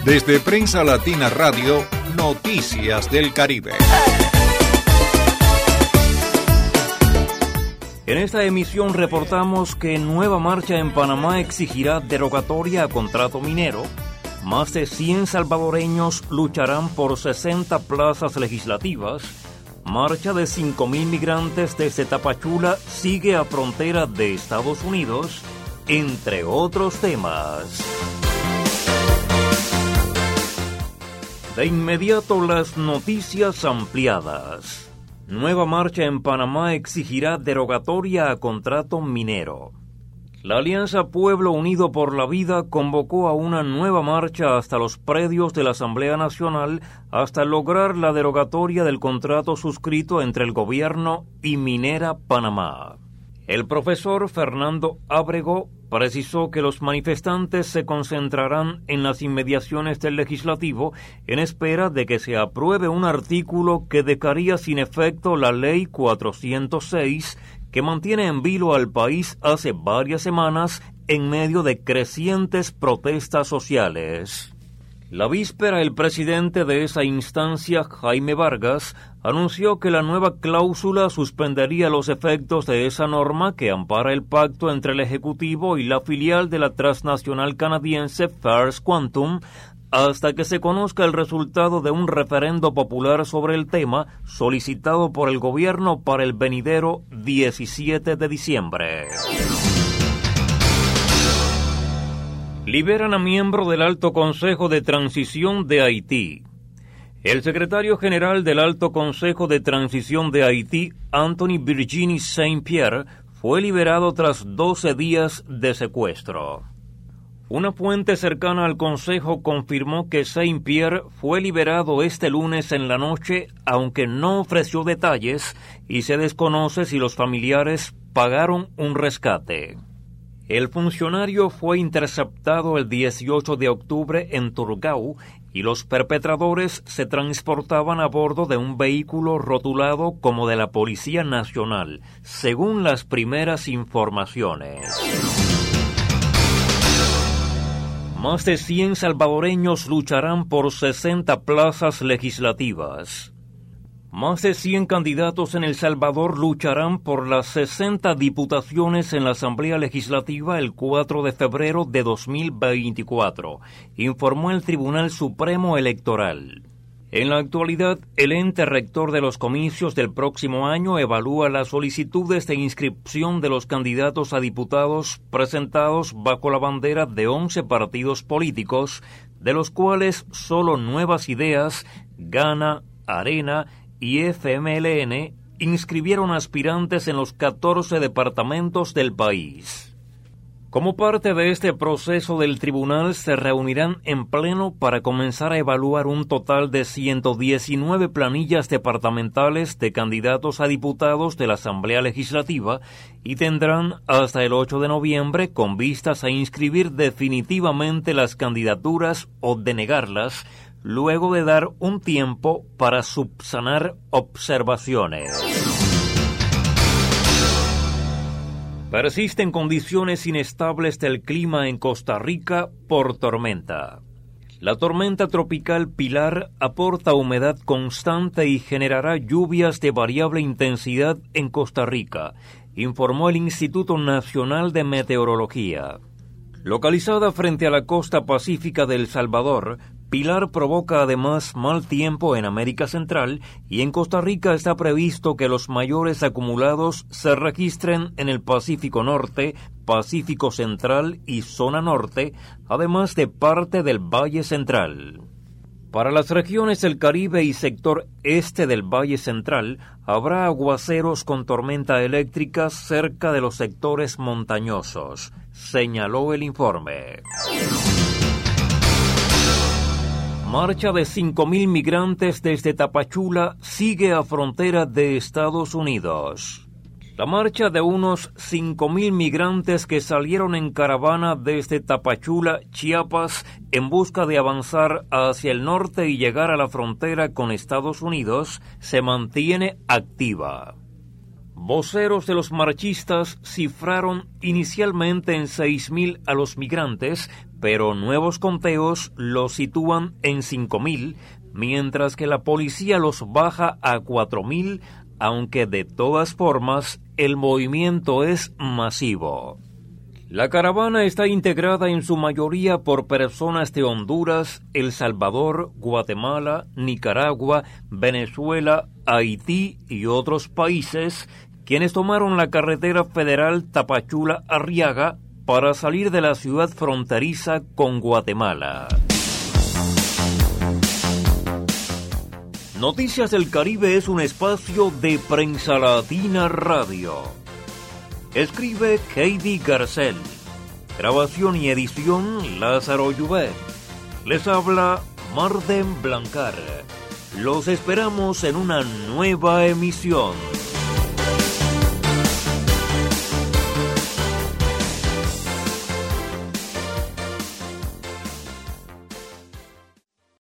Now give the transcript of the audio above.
Desde Prensa Latina Radio, Noticias del Caribe. En esta emisión reportamos que nueva marcha en Panamá exigirá derogatoria a contrato minero. Más de 100 salvadoreños lucharán por 60 plazas legislativas. Marcha de 5.000 migrantes desde Tapachula sigue a frontera de Estados Unidos, entre otros temas. De inmediato las noticias ampliadas. Nueva marcha en Panamá exigirá derogatoria a contrato minero. La Alianza Pueblo Unido por la Vida convocó a una nueva marcha hasta los predios de la Asamblea Nacional hasta lograr la derogatoria del contrato suscrito entre el gobierno y Minera Panamá. El profesor Fernando Ábrego precisó que los manifestantes se concentrarán en las inmediaciones del legislativo en espera de que se apruebe un artículo que dejaría sin efecto la Ley 406 que mantiene en vilo al país hace varias semanas en medio de crecientes protestas sociales. La víspera, el presidente de esa instancia, Jaime Vargas, anunció que la nueva cláusula suspendería los efectos de esa norma que ampara el pacto entre el Ejecutivo y la filial de la transnacional canadiense First Quantum, hasta que se conozca el resultado de un referendo popular sobre el tema solicitado por el gobierno para el venidero 17 de diciembre. Liberan a miembro del Alto Consejo de Transición de Haití. El secretario general del Alto Consejo de Transición de Haití, Anthony Virginie Saint-Pierre, fue liberado tras 12 días de secuestro. Una fuente cercana al Consejo confirmó que Saint-Pierre fue liberado este lunes en la noche, aunque no ofreció detalles, y se desconoce si los familiares pagaron un rescate. El funcionario fue interceptado el 18 de octubre en Turgau y los perpetradores se transportaban a bordo de un vehículo rotulado como de la Policía Nacional, según las primeras informaciones. Más de 100 salvadoreños lucharán por 60 plazas legislativas. Más de 100 candidatos en El Salvador lucharán por las 60 diputaciones en la Asamblea Legislativa el 4 de febrero de 2024, informó el Tribunal Supremo Electoral. En la actualidad, el ente rector de los comicios del próximo año evalúa las solicitudes de inscripción de los candidatos a diputados presentados bajo la bandera de 11 partidos políticos, de los cuales solo Nuevas Ideas, Gana, Arena y FMLN inscribieron aspirantes en los 14 departamentos del país. Como parte de este proceso del tribunal, se reunirán en pleno para comenzar a evaluar un total de 119 planillas departamentales de candidatos a diputados de la Asamblea Legislativa y tendrán hasta el 8 de noviembre con vistas a inscribir definitivamente las candidaturas o denegarlas, luego de dar un tiempo para subsanar observaciones. Persisten condiciones inestables del clima en Costa Rica por tormenta. La tormenta tropical Pilar aporta humedad constante y generará lluvias de variable intensidad en Costa Rica, informó el Instituto Nacional de Meteorología. Localizada frente a la costa pacífica de El Salvador, Pilar provoca además mal tiempo en América Central y en Costa Rica está previsto que los mayores acumulados se registren en el Pacífico Norte, Pacífico Central y Zona Norte, además de parte del Valle Central. Para las regiones del Caribe y sector este del Valle Central, habrá aguaceros con tormenta eléctrica cerca de los sectores montañosos, señaló el informe. Marcha de 5.000 migrantes desde Tapachula sigue a frontera de Estados Unidos. La marcha de unos 5.000 migrantes que salieron en caravana desde Tapachula, Chiapas, en busca de avanzar hacia el norte y llegar a la frontera con Estados Unidos, se mantiene activa. Voceros de los marchistas cifraron inicialmente en 6.000 a los migrantes, pero nuevos conteos los sitúan en 5.000, mientras que la policía los baja a 4.000, aunque de todas formas el movimiento es masivo. La caravana está integrada en su mayoría por personas de Honduras, El Salvador, Guatemala, Nicaragua, Venezuela, Haití y otros países, quienes tomaron la carretera federal Tapachula-Arriaga para salir de la ciudad fronteriza con Guatemala. Noticias del Caribe es un espacio de Prensa Latina Radio. Escribe Heidi Garcel. Grabación y edición Lázaro Llubet. Les habla Marden Blancar. Los esperamos en una nueva emisión.